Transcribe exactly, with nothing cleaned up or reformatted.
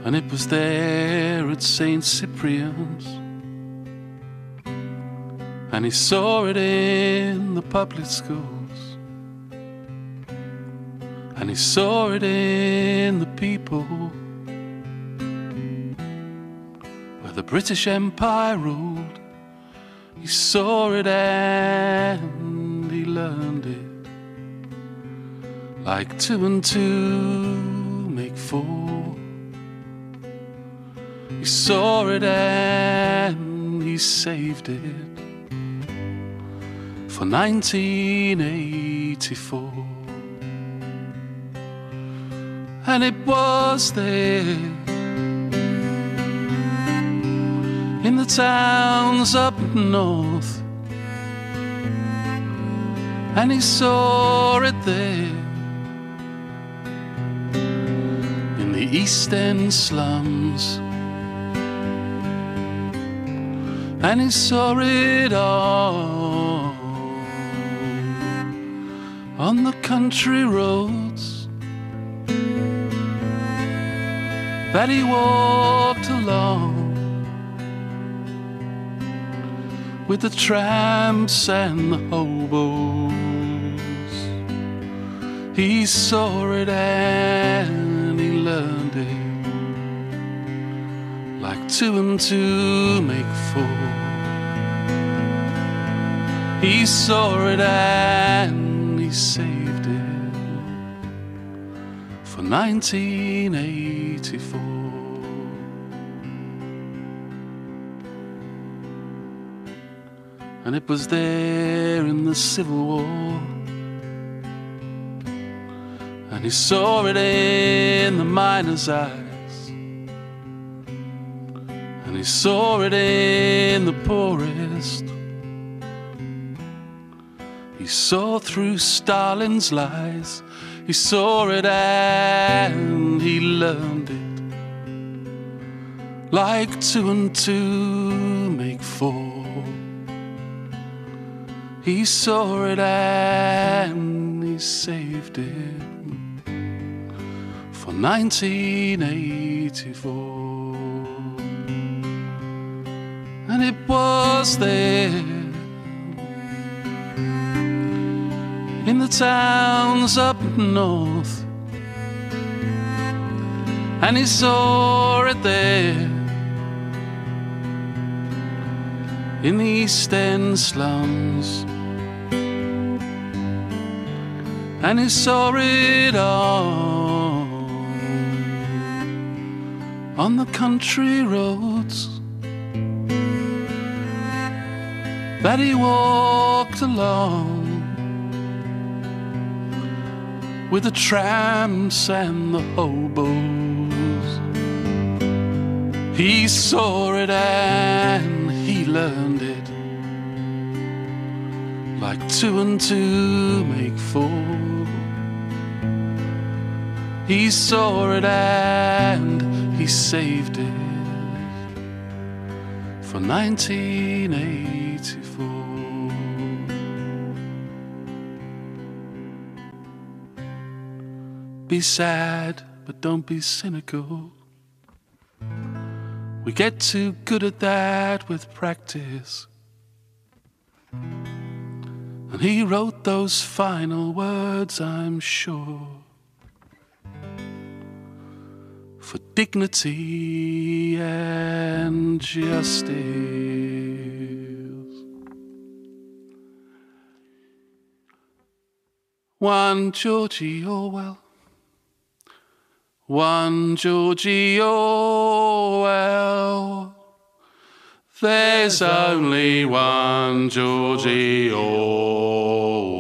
And it was there at Saint Cyprian's, and he saw it in the public schools, and he saw it in the people where the British Empire ruled. He saw it and he learned it, like two and two make four. He saw it and he saved it for nineteen eighty-four. And it was there in the towns up north, and he saw it there in the East End slums, and he saw it all on the country roads that he walked along with the tramps and the hobos. He saw it and he learned it, like two and two make four. He saw it and he saved it for nineteen eighty-four. And it was there in the Civil War, and he saw it in the miners' eyes, and he saw it in the poorest. He saw through Stalin's lies. He saw it and he learned it, like two and two make four. He saw it and he saved it for nineteen eighty-four. And it was there in the towns up north, and he saw it there in the East End slums, and he saw it all on the country roads that he walked along with the tramps and the hobos. He saw it and he learned it, like two and two make four. He saw it and he saved it for nineteen eighty-four. Be sad, but don't be cynical. We get too good at that with practice. And he wrote those final words, I'm sure, for dignity and justice. One Georgie Orwell, one Georgie Orwell. There's only one Georgie Orwell.